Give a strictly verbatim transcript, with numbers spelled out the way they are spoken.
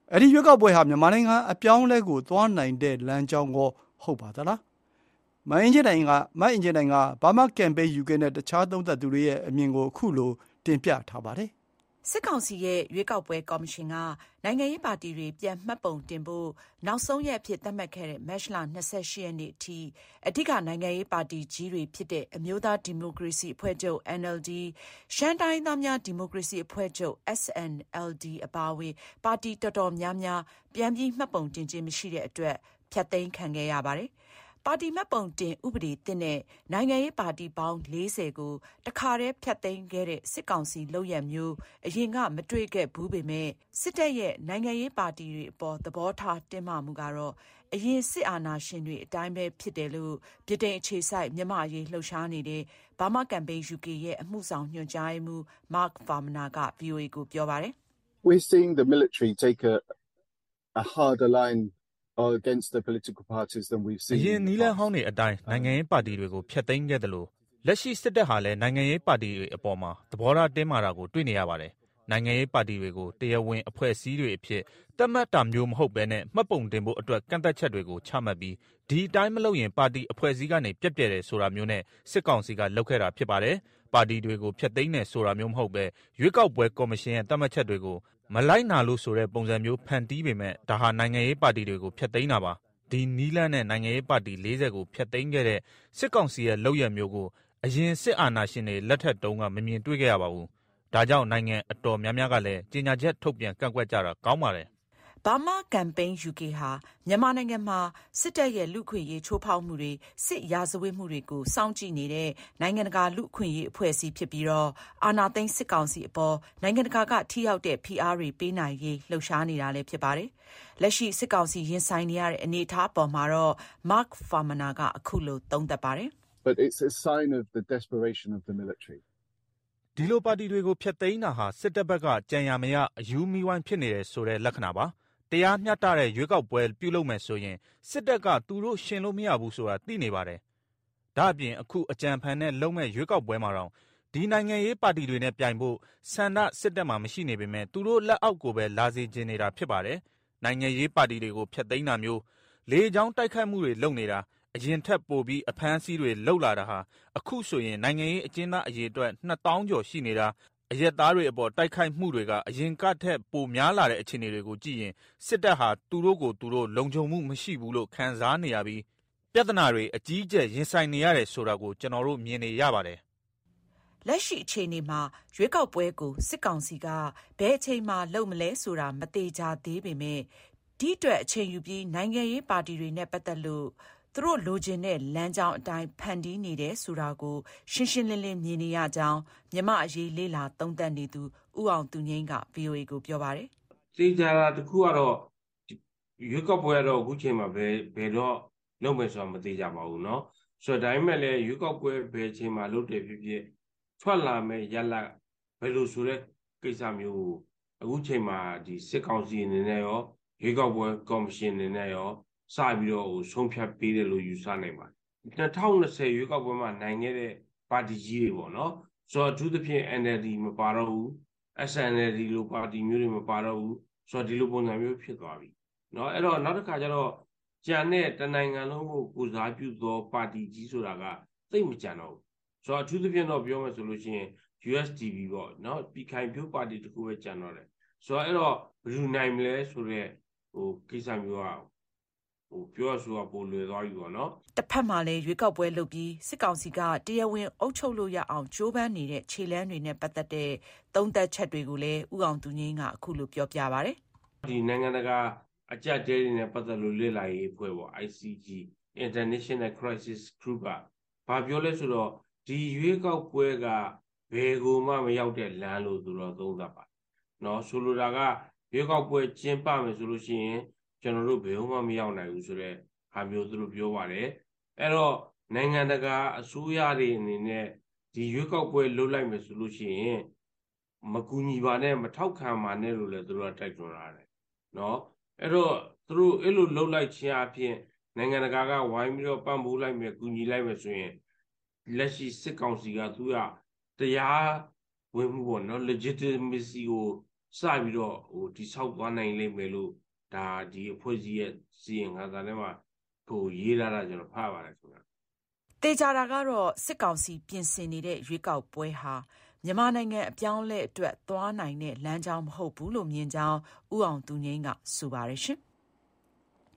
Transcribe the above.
အဲ့ဒီရွေးကောက်ပွဲဟာမြန်မာနိုင်ငံအပြောင်းအလဲကိုသွားနိုင်တဲ့လမ်းကြောင်းကိုဟုတ်ပါသလားမအင်ဂျင်တိုင်းကမအင်ဂျင်တိုင်းကဘာမှကမ်ပိန်း ယူ ကေ နဲ့တခြားသုံးသပ်သူတွေရဲ့အမြင်ကိုအခုလိုတင်ပြထားပါတယ်စစ်ကောင်စီရဲ့ရွေးကောက်ပွဲကော်မရှင်ကနိုင်ငံရေးပါတီတွေပြန်မှတ်ပုံတင်ဖို့နောက်ဆုံးရက်အဖြစ်သတ်မှတ်ခဲ့တဲ့မတ်လ၂၈ရက်နေ့အထိအဓိကနိုင်ငံရေးပါတီကြီးတွေဖြစ်တဲ့အမျိုးသားဒီမိုကရေစီအဖွဲ့ချုပ် အန် အယ် လ် ဒီ ရှမ်းတိုင်းသားများဒီမိုကရေစီအဖွဲ့ချုပ် အက်စ် အန် အယ် ဒီ အပါအဝင်ပါတီတော်တော်များများပြန်ပြီးမှတ်ပုံတင်ခြင်းမရှိတဲ့အတွက်ဖျက်သိမ်းခံခဲ့ရပါတယ်ပါတီမှတ်ပုံတင်ဥပဒေသစ်နဲ့နိုင်ငံရေးပါတီပေါင်း၄၀ကိုတခါတည်းဖျက်သိမ်းခဲ့တဲ့စစ်ကောင်စီလုပ်ရမျိုးအရင်ကမတွေ့ခဲ့ဘူးပေမဲ့စစ်တပ်ရဲ့နိုင်ငံရေးပါတီတွေအပေါ်သဘောထားတင်းမာမှုကတော့အရင်စစ်အာဏာရှင်တွေအတိုင်းပဲဖြစ်တယ်လို့ဗြိတိန်အခြေစိုက်မြန်မာအရေးလှုပ်ရှားနေတဲ့ဘာမာကမ်ပိန်း ယူ ကေ ရဲ့အမှုဆောင်ညွှန်ကြားရေးမှူး Mark Farmaner က ဗွီအိုအေကိုပြောပါတယ် We're seeing the military take a a harder line against the political parties than we've seen. အရင်နီလန်းဟောင်းတွေအတိုင်းနိုင်ငံရေးပါတီတွေကိုဖျက်သိမ်းခဲ့တယ်လို့လက်ရှိစစ်တပ်ဟာလည်းနိုင်ငံရေးပါတီတွေအပေါ်မှာသဘောထားတင်းမာတာကိုတွေ့နေရပါတယ်။နိုင်ငံရေးပါတီတွေကိုတရားဝင်အဖွဲ့အစည်းတွေအဖြစ်သတ်မှတ်တာမျိုးမဟုတ်ဘဲနဲ့မှတ်ပုံတင်ဖို့အတွက်ကန့်သက်ချက်တွေကိုချမှတ်ပြီးဒီအတိုင်းမလုပ်ရင်ပါတီအဖွဲ့အစည်းကနေပြက်ပြယ်တယ်ဆိုတာမျိုးနဲ့စစ်ကောင်စီကလုပ်ခဲ့တာဖြစ်ပါတယ်။ပါတီတွေကိုဖျက်သိမ်းတယ်ဆိုတာမျိုးမဟုတ်ပဲရွေးကောက်ပွဲကော်မရှင်ရဲ့သတ်မှတ်ချက်တွေကိုမလိုက်နာလို့ဆိုတဲ့ပုံစံမျိုးဖန်တီးပေမဲ့ဒါဟာနိုင်ငံရေးပါတီတွေကိုဖျက်သိမ်းတာပါဒီနီလန်းနဲ့နိုင်ငံရေးပါတီ၄၀ကိုဖျက်သိမ်းခဲ့တဲ့စစ်ကောင်စီရဲ့လုပ်ရမျိုးကိုအရင်စစ်အာဏာရှင်တွေလက်ထက်တုန်းကမမြင်တွေ့ခဲ့ရပါဘူးဒါကြောင့်နိုင်ငံအတော်များများကလည်းကြေညာချက်ထုတ်ပြန်ကန့်ကွက်ကြတာကောင်းပါတယ်ဘာမာကမ်ပိန်း ယူ ကေ ဟာမြန်မာနိုင်ငံမှာစစ်တပ်ရဲ့လူခွင့်ရေးချိုးဖောက်မှုတွေစစ်ရာဇဝတ်မှုတွေကိုစောင့်ကြည့်နေတဲ့နိုင်ငံတကာလူခွင့်ရေးအဖွဲ့အစည်းဖြစ်ပြီးတော့အာဏာသိမ်းစစ်ကောင်စီအပေါ်နိုင်ငံတကာကထိရောက်တဲ့ဖိအားတွေပေးနိုင်ရေးလှုံ့ဆော်နေတာလည်းဖြစ်ပါတယ်။လက်ရှိစစ်ကောင်စီရင်ဆိုင်နေရတဲ့အနေအထားပေါ်မှာတော့ Mark Farmaner ကအခုလိုသုံးသပ်ပါတယ်။ But it's a sign of the desperation of the military. ဒီလိုပါတီတွေကိုဖျက်သိမ်းတာဟာစစ်တပ်ဘက်ကကြံရမရအယူမီဝိုင်းဖြစ်နေတယ်ဆိုတဲ့လက္ခဏာပါတရားမျှတတဲ့ရွေးကောက်ပွဲပြုလုပ်မယ်ဆိုရင်စစ်တပ်ကသူတို့ရှင်လို့မရဘူးဆိုတာသိနေပါတယ်။ဒါ့အပြင်အခုအကြံဖန်နဲ့လုံးမဲ့ရွေးကောက်ပွဲမှာတော့ဒီနိုင်ငံရေးပါတီတွေနဲ့ပြိုင်ဖို့ဆန္ဒစစ်တပ်မှာမရှိနေပေမဲ့သူတို့လက်အောက်ကိုပဲလာစေချင်နေတာဖြစ်ပါတယ်။နိုင်ငံရေးပါတီတွေကိုဖျက်သိမ်းတာမျိုးလေကြောင်းတိုက်ခိုက်မှုတွေလုပ်နေတာအရင်ထက်ပိုပြီးအဖမ်းအဆီးတွေလှုပ်လာတာဟာအခုဆိုရင်နိုင်ငံရေးအကျဉ်းသားအရေအတွက်နှစ်သောင်းကျော်ရှိနေတာအရက်သားတွေအပေါ်တိုက်ခိုက်မှုတွေကအရင်ကထက်ပိုများလာတဲ့အခြေအနေတွေကိုကြည့်ရင်စစ်တပ်ဟာသူတို့ကိုသူတို့လုံခြုံမှုမရှိဘူးလို့ခံစားနေရပြီးပြဿနာတွေအကြီးအကျယ်ရင်ဆိုင်နေရတယ်ဆိုတာကိုကျွန်တော်တို့မြင်နေရပါတယ်လက်ရှိအခြေအနေမှာရွေးကောက်ပွဲကိုစစ်ကောင်စီကဘယ်အချိန်မှလုပ်မလဲဆိုတာမသေချာသေးပေမဲ့ဒီအတွက်အချိန်ယူပြီးနိုင်ငံရေးပါတီတွေနဲ့ပတ်သက်လို့သူတို့လိုချင်တဲ့လမ်းကြောင်းအတိုင်းဖန်တီးနေတယ်ဆိုတာကိုရှင်းရှင်းလင်းလင်းမြင်နေရကြောင်းမြမအရေးလေးလာသုံးသပ်နေသူဦးအောင်သူငိမ့်က ဗွီအိုအေ ကိုပြောပါတယ်။သေချာတာတခုကတော့ရွေးကောက်ပွဲတော့အခုချိန်မှာပဲဘယ်တော့လုပ်မယ်ဆိုတာမသေချာပါဘူးเนาะဆိုတော့ဒါပေမဲ့လည်းရွေးကောက်ပွဲဘယ်ချိန်မှာလုပ်တယ်ဖြစ်ဖြစ်ထွက်လာမဲ့ရလဘယ်လိုဆိုတဲ့ကိစ္စမျိုးကိုအခုချိန်မှာဒီစစ်ကောင်စီအနေနဲ့ရောရွေးကောက်ပွဲကော်မရှင်အနေနဲ့ရောစပြီးတော့ဆုံးဖြတ်ပေးတယ်လို့ယူဆနိုင်ပါတယ်၂၀၂၀ရွေးကောက်ပွဲမှာနိုင်ခဲ့တဲ့ပါတီကြီးတွေပေါ့နော်ဆိုတော့အထူးသဖြင့် အန် အယ် လ် ဒီ မပါတော့ဘူး အက်စ် အန် အယ် လ် ဒီ လိုပါတီမျိုးတွေမပါတော့ဘူးဆိုတော့ဒီလိုပုံစံမျိုးဖြစ်သွားပြီเนาะအဲ့တော့နောက်တစ်ခါကျတော့ကြံတဲ့တနိုင်ငံလုံးကိုကိုစားပြုသောပါတီကြီးဆိုတာကသိမကြံတော့ဘူးဆိုတော့အထူးသဖြင့်တော့ပြောမယ်ဆိုလို့ရှိရင် ယူ အက်စ် ဒီ ပီ ပေါ့เนาะပြည်ခိုင်ဖြိုးပါတီတခုပဲကြံတော့တယ်ဆိုတော့အဲ့တော့ဘယ်လိုနိုင်မလဲဆိုတော့ဟိုကိစ္စမျိုးကဟိုပြောဆိုတာပိုလွယ်သွားပြီပေါ့နော်တစ်ဖက်မှာလည်းရွေးကောက်ပွဲလုပ်ပြီးစစ်ကောင်စီကတရားဝင်အုပ်ချုပ်လို့ရအောင်ကြိုးပမ်းနေတဲ့ခြေလှမ်းတွေနဲ့ပတ်သက်တဲ့သုံးသပ်ချက်တွေကိုလည်းဥအောင်သူငင်းကအခုလိုပြောပြပါဗျ။ဒီနိုင်ငံတကာအကြက်တဲတွေနဲ့ပတ်သက်လို့လေ့လာရေးအဖွဲ့ပေါ့ အိုင် စီ ဂျီ International Crisis Group ကဘာပြောလဲဆိုတော့ဒီရွေးကောက်ပွဲကဘယ်ကိုမှမရောက်တဲ့လမ်းလို့သူတော့သုံးသပ်ပါเนาะဆိုလိုတာကရွေးကောက်ပွဲကျင်းပမယ်ဆိုလို့ရှိရင်ကျွန်တော်တို့ဘယ်မှမရောက်နိုင်ဘူးဆိုတော့ဟာမျိုးသူတို့ပြောပါတယ်အဲ့တော့နိုင်ငံတကာအစိုးရတွေအနေနဲ့ဒီရွေးကောက်ပွဲလှုပ်လိုက်မယ်ဆိုလို့ရှိရင်မကူညီပါနဲ့မထောက်ခံပါနဲ့လို့လည်းသူတို့ကတိုက်တွန်းထားတယ်เนาะအဲ့တော့သူတို့အဲ့လိုလှုပ်လိုက်ခြင်းအပြင်နိုင်ငံတကာကဝိုင်းပြီးတော့ပံ့ပိုးလိုက်မယ်ကူညီလိုက်မယ်ဆိုရင်လက်ရှိစစ်ကောင်စီကသူကတရားဝင်မှုပေါ့နော် legitimacy ကိုစပြီးတော့ဟိုဒီဆောက်သွားနိုင်လိမ့်မယ်လို့ဒါဒီအဖွဲ့အစည်းရဲ့စီရင်ခံစာထဲမှာဟိုရေးလာတာကျွန်တော်ဖတ်ပါတယ်ခင်ဗျာတေချာတာကတော့စစ်ကောင်စီပြင်ဆင်နေတဲ့ရွေးကောက်ပွဲဟာမြန်မာနိုင်ငံအပြောင်းအလဲအတွက်သွားနိုင်တဲ့လမ်းကြောင်းမဟုတ်ဘူးလို့မြင်ကြောင်းဦးအောင်သူငိမ့်ကဆိုပါတယ်ရှင်